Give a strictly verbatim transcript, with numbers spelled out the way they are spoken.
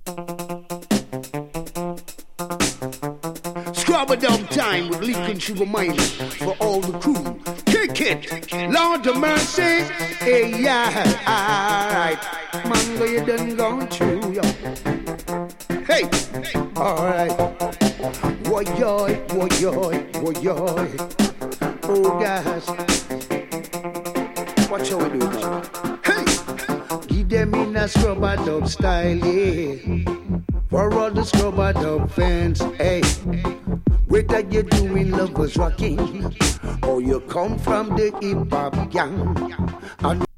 Scrubber dub time with Lincoln Sugar Minor for all the crew. Kick it, Lord of mercy. Hey, yeah, alright. Mango, you done gone through, yo. Hey, alright. Woyoy, woyoy, woyoy. Oh, gosh. Watch how we do it now. Hey, give them in a scrubber dub style, yeah. For all the scrubber dub fans, hey. Whether you're doing lovers rocking or you come from the hip hop gang.